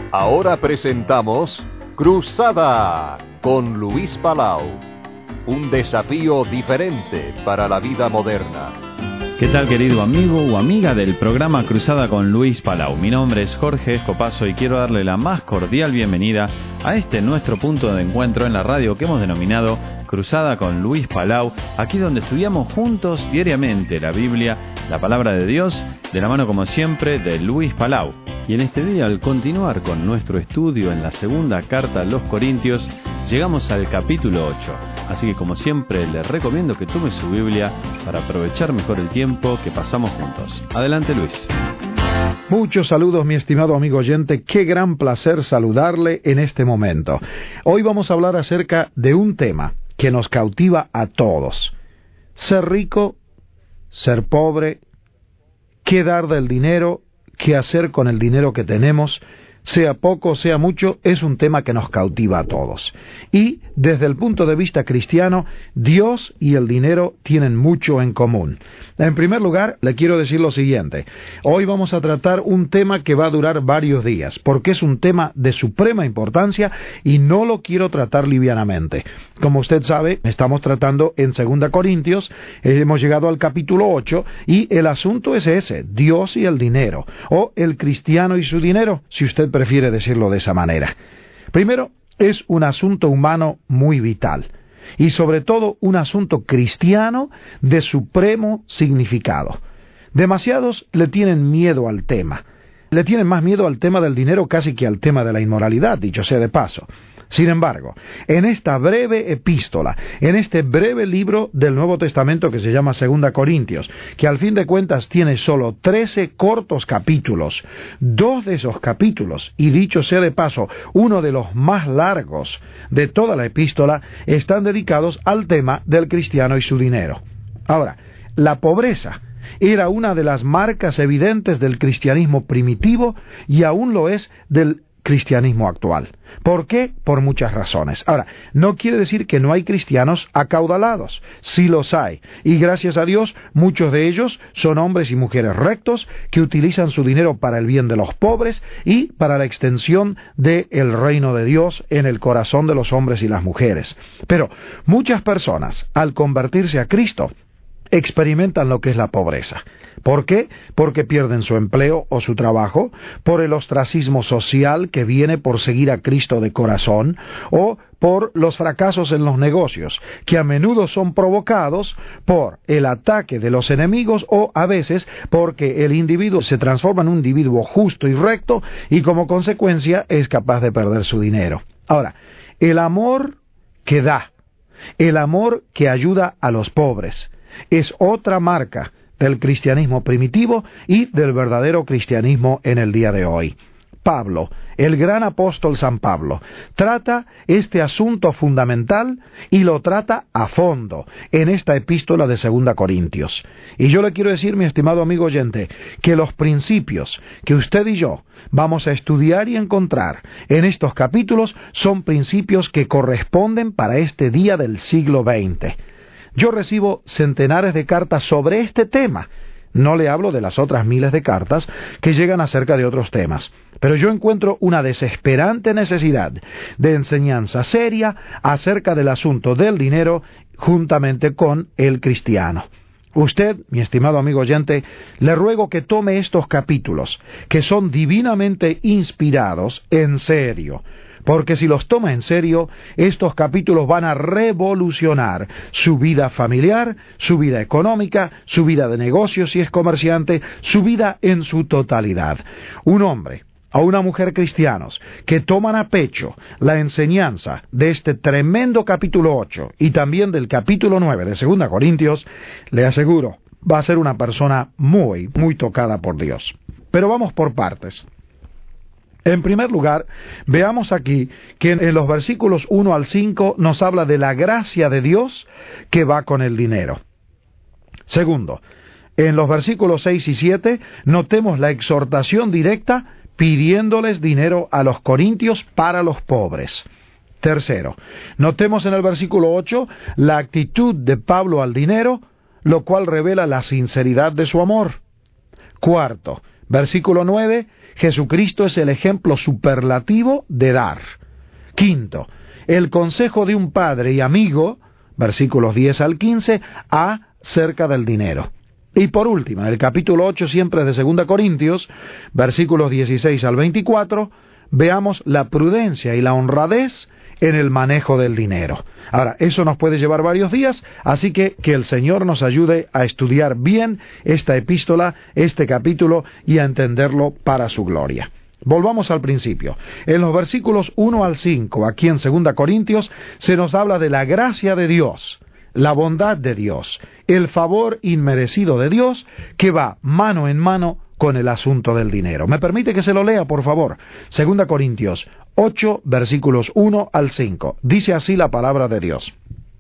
Ahora presentamos Cruzada con Luis Palau. Un desafío diferente para la vida moderna. ¿Qué tal, querido amigo o amiga del programa Cruzada con Luis Palau? Mi nombre es Jorge Escopazo y quiero darle la más cordial bienvenida a este nuestro punto de encuentro en la radio que hemos denominado Cruzada con Luis Palau, aquí donde estudiamos juntos diariamente la Biblia, la Palabra de Dios, de la mano como siempre de Luis Palau. Y en este día, al continuar con nuestro estudio en la segunda carta a los Corintios, llegamos al capítulo 8. Así que como siempre les recomiendo que tome su Biblia para aprovechar mejor el tiempo que pasamos juntos. Adelante, Luis. Muchos saludos, mi estimado amigo oyente. Qué gran placer saludarle en este momento. Hoy vamos a hablar acerca de un tema que nos cautiva a todos. Ser rico, ser pobre, qué dar del dinero, qué hacer con el dinero que tenemos, sea poco, sea mucho, es un tema que nos cautiva a todos. Y desde el punto de vista cristiano, Dios y el dinero tienen mucho en común. En primer lugar, le quiero decir lo siguiente. Hoy vamos a tratar un tema que va a durar varios días, porque es un tema de suprema importancia y no lo quiero tratar livianamente. Como usted sabe, estamos tratando en 2 Corintios, hemos llegado al capítulo 8, y el asunto es ese, Dios y el dinero, o el cristiano y su dinero, si usted prefiere decirlo de esa manera. Primero, es un asunto humano muy vital, y sobre todo un asunto cristiano de supremo significado. Demasiados le tienen miedo al tema. Le tienen más miedo al tema del dinero casi que al tema de la inmoralidad, dicho sea de paso. Sin embargo, en esta breve epístola, en este breve libro del Nuevo Testamento que se llama 2 Corintios, que al fin de cuentas tiene solo 13 cortos capítulos, 2 de esos capítulos, y dicho sea de paso, uno de los más largos de toda la epístola, están dedicados al tema del cristiano y su dinero. Ahora, la pobreza era una de las marcas evidentes del cristianismo primitivo y aún lo es del cristianismo actual. ¿Por qué? Por muchas razones. Ahora, no quiere decir que no hay cristianos acaudalados. Sí los hay. Y gracias a Dios, muchos de ellos son hombres y mujeres rectos que utilizan su dinero para el bien de los pobres y para la extensión del reino de Dios en el corazón de los hombres y las mujeres. Pero muchas personas, al convertirse a Cristo, experimentan lo que es la pobreza. ¿Por qué? Porque pierden su empleo o su trabajo, por el ostracismo social que viene por seguir a Cristo de corazón, o por los fracasos en los negocios, que a menudo son provocados por el ataque de los enemigos o a veces porque el individuo se transforma en un individuo justo y recto y como consecuencia es capaz de perder su dinero. Ahora, el amor que da, el amor que ayuda a los pobres, es otra marca del cristianismo primitivo y del verdadero cristianismo en el día de hoy. Pablo, el gran apóstol San Pablo, trata este asunto fundamental y lo trata a fondo en esta epístola de 2 Corintios. Y yo le quiero decir, mi estimado amigo oyente, que los principios que usted y yo vamos a estudiar y encontrar en estos capítulos son principios que corresponden para este día del siglo XX. Yo recibo centenares de cartas sobre este tema. No le hablo de las otras miles de cartas que llegan acerca de otros temas. Pero yo encuentro una desesperante necesidad de enseñanza seria acerca del asunto del dinero juntamente con el cristiano. Usted, mi estimado amigo oyente, le ruego que tome estos capítulos, que son divinamente inspirados, en serio. Porque si los toma en serio, estos capítulos van a revolucionar su vida familiar, su vida económica, su vida de negocios si es comerciante, su vida en su totalidad. Un hombre o una mujer cristianos que toman a pecho la enseñanza de este tremendo capítulo 8 y también del capítulo 9 de 2 Corintios, le aseguro, va a ser una persona muy, muy tocada por Dios. Pero vamos por partes. En primer lugar, veamos aquí que en los versículos 1 al 5 nos habla de la gracia de Dios que va con el dinero. Segundo, en los versículos 6 y 7 notemos la exhortación directa pidiéndoles dinero a los corintios para los pobres. Tercero, notemos en el versículo 8 la actitud de Pablo al dinero, lo cual revela la sinceridad de su amor. Cuarto, versículo 9, Jesucristo es el ejemplo superlativo de dar. Quinto, el consejo de un padre y amigo, versículos 10 al 15, acerca del dinero. Y por último, en el capítulo 8 siempre de 2 Corintios, versículos 16 al 24, veamos la prudencia y la honradez en el manejo del dinero. Ahora, eso nos puede llevar varios días, así que el Señor nos ayude a estudiar bien esta epístola, este capítulo, y a entenderlo para su gloria. Volvamos al principio. En los versículos 1 al 5, aquí en 2 Corintios, se nos habla de la gracia de Dios, la bondad de Dios, el favor inmerecido de Dios, que va mano en mano con el asunto del dinero. ¿Me permite que se lo lea, por favor? 2 Corintios 8, versículos 1 al 5. Dice así la palabra de Dios.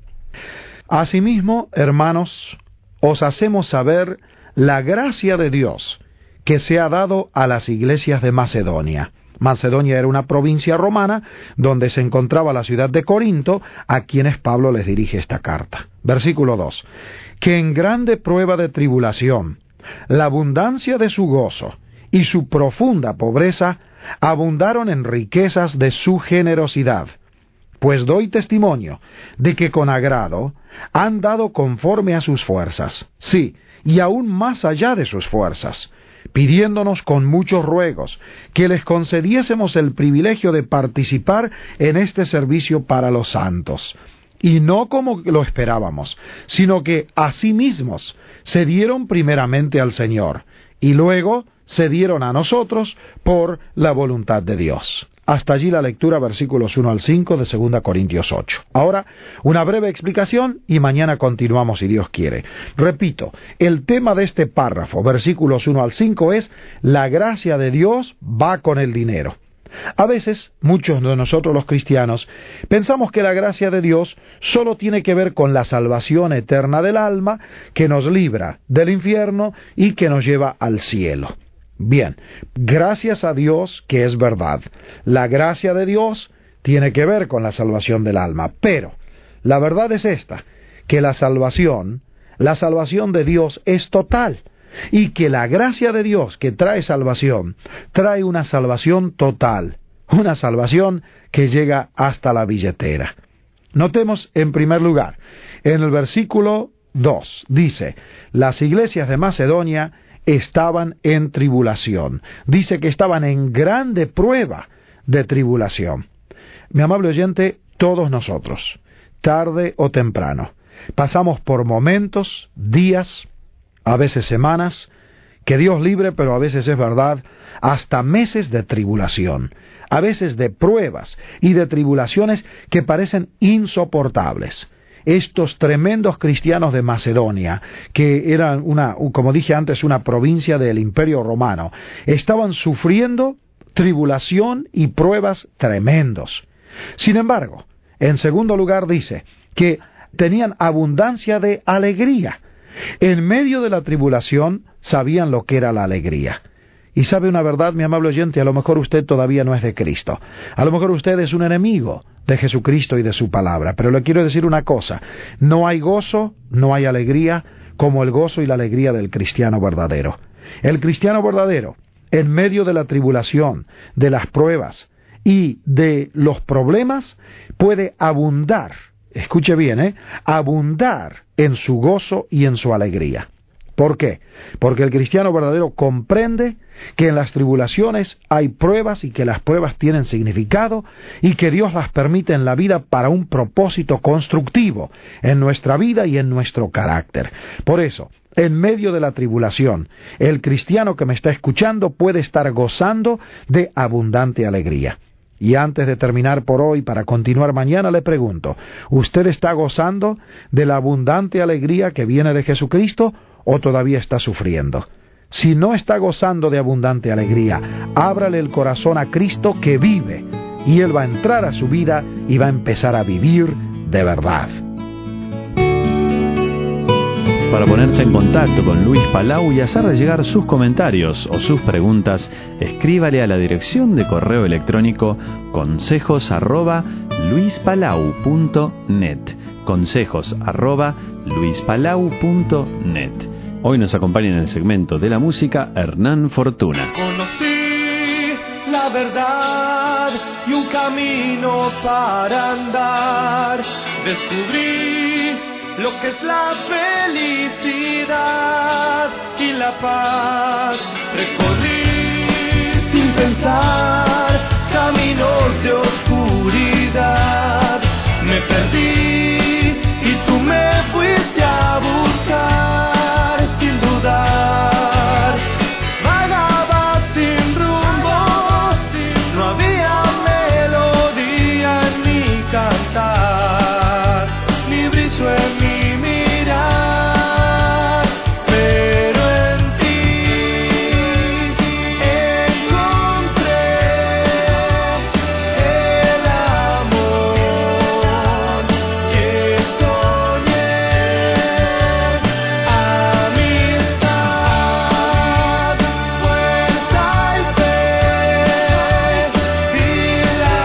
Asimismo, hermanos, os hacemos saber la gracia de Dios que se ha dado a las iglesias de Macedonia. Macedonia era una provincia romana donde se encontraba la ciudad de Corinto, a quienes Pablo les dirige esta carta. Versículo 2. Que en grande prueba de tribulación, la abundancia de su gozo y su profunda pobreza abundaron en riquezas de su generosidad. Pues doy testimonio de que con agrado han dado conforme a sus fuerzas, sí, y aún más allá de sus fuerzas, pidiéndonos con muchos ruegos que les concediésemos el privilegio de participar en este servicio para los santos. Y no como lo esperábamos, sino que a sí mismos se dieron primeramente al Señor, y luego se dieron a nosotros por la voluntad de Dios. Hasta allí la lectura, versículos 1 al 5 de 2 Corintios 8. Ahora, una breve explicación y mañana continuamos si Dios quiere. Repito, el tema de este párrafo, versículos 1 al 5, es la gracia de Dios va con el dinero. A veces, muchos de nosotros los cristianos, pensamos que la gracia de Dios solo tiene que ver con la salvación eterna del alma, que nos libra del infierno y que nos lleva al cielo. Bien, gracias a Dios que es verdad. La gracia de Dios tiene que ver con la salvación del alma, pero la verdad es esta, que la salvación de Dios es total, y que la gracia de Dios que trae salvación, trae una salvación total, una salvación que llega hasta la billetera. Notemos en primer lugar, en el versículo 2, dice, las iglesias de Macedonia estaban en tribulación. Dice que estaban en grande prueba de tribulación. Mi amable oyente, todos nosotros, tarde o temprano, pasamos por momentos, días, a veces semanas, que Dios libre, pero a veces es verdad, hasta meses de tribulación, a veces de pruebas y de tribulaciones que parecen insoportables. Estos tremendos cristianos de Macedonia, que eran como dije antes, una provincia del Imperio Romano, estaban sufriendo tribulación y pruebas tremendos. Sin embargo, en segundo lugar dice que tenían abundancia de alegría. En medio de la tribulación sabían lo que era la alegría. Y sabe una verdad, mi amable oyente, a lo mejor usted todavía no es de Cristo. A lo mejor usted es un enemigo de Jesucristo y de su palabra. Pero le quiero decir una cosa, no hay gozo, no hay alegría como el gozo y la alegría del cristiano verdadero. El cristiano verdadero, en medio de la tribulación, de las pruebas y de los problemas, puede abundar, escuche bien, abundar en su gozo y en su alegría. ¿Por qué? Porque el cristiano verdadero comprende que en las tribulaciones hay pruebas y que las pruebas tienen significado y que Dios las permite en la vida para un propósito constructivo en nuestra vida y en nuestro carácter. Por eso, en medio de la tribulación, el cristiano que me está escuchando puede estar gozando de abundante alegría. Y antes de terminar por hoy, para continuar mañana, le pregunto, ¿usted está gozando de la abundante alegría que viene de Jesucristo o todavía está sufriendo? Si no está gozando de abundante alegría, ábrale el corazón a Cristo que vive, y Él va a entrar a su vida y va a empezar a vivir de verdad. Para ponerse en contacto con Luis Palau y hacerle llegar sus comentarios o sus preguntas, escríbale a la dirección de correo electrónico consejos@luispalau.net, consejos@luispalau.net. Hoy nos acompaña en el segmento de la música Hernán Fortuna. Conocí la verdad y un camino para andar. Descubrí lo que es la felicidad y la paz. Recorrí sin pensar caminos de oscuridad. Me perdí y tú me fuiste a buscar sin dudar. Vagaba sin rumbo, no había melodía en mi cantar, ni brillo en mi mirar, pero en ti encontré el amor que soñé, amistad, fuerza y fe, y la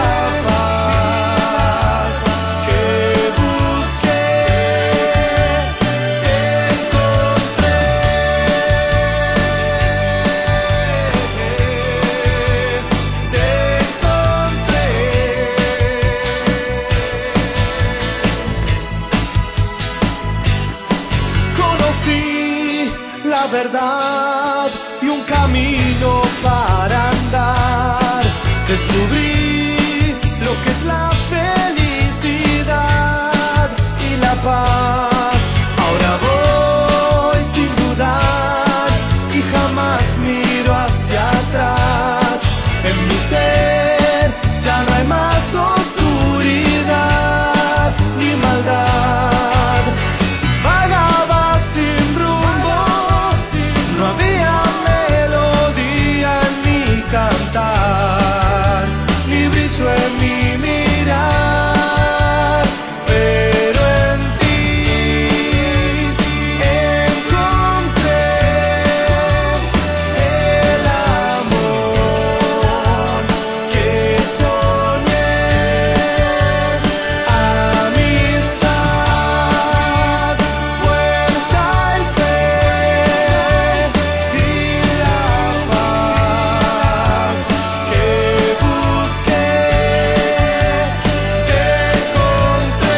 paz que busqué, conocí la verdad y un camino para andar. Descubrí lo que es la felicidad y la paz. Ahora voy sin dudar y jamás miro hacia atrás. En mi ser ya no hay más oscuridad ni maldad. Vagaba sin rumbo, no había melodía en mi cantar, ni brillo en mi mirar, pero en ti encontré el amor que soñé, amistad, fuerza y fe, y la paz que busqué, te encontré.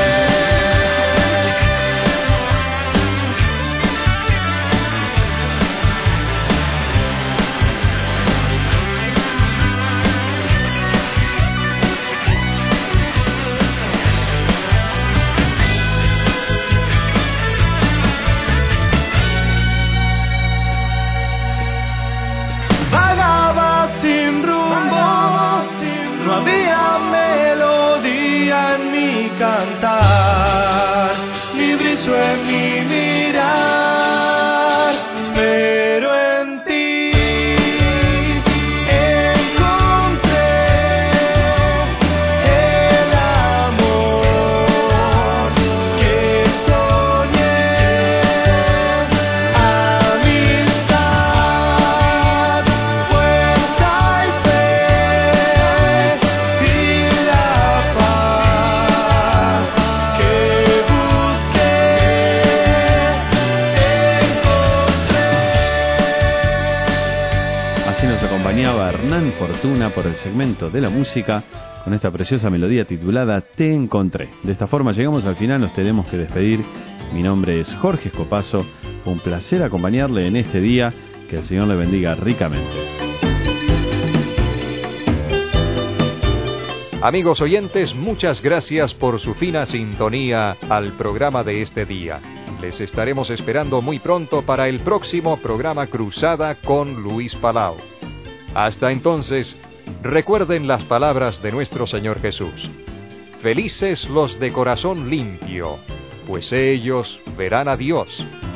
Vagaba sin rumbo, no había melodía en mi cantar, ni brillo en mi mirar, pero en ti encontré el amor que soñé, amistad, fuerza y fe, y la paz que busqué, encontré. Así nos acompañaba Hernán Fortuna por el segmento de la música con esta preciosa melodía titulada Te Encontré. De esta forma llegamos al final, nos tenemos que despedir. Mi nombre es Jorge Escopazo, fue un placer acompañarle en este día, que el Señor le bendiga ricamente. Amigos oyentes, muchas gracias por su fina sintonía al programa de este día. Les estaremos esperando muy pronto para el próximo programa Cruzada con Luis Palau. Hasta entonces, recuerden las palabras de nuestro Señor Jesús. Felices los de corazón limpio, pues ellos verán a Dios.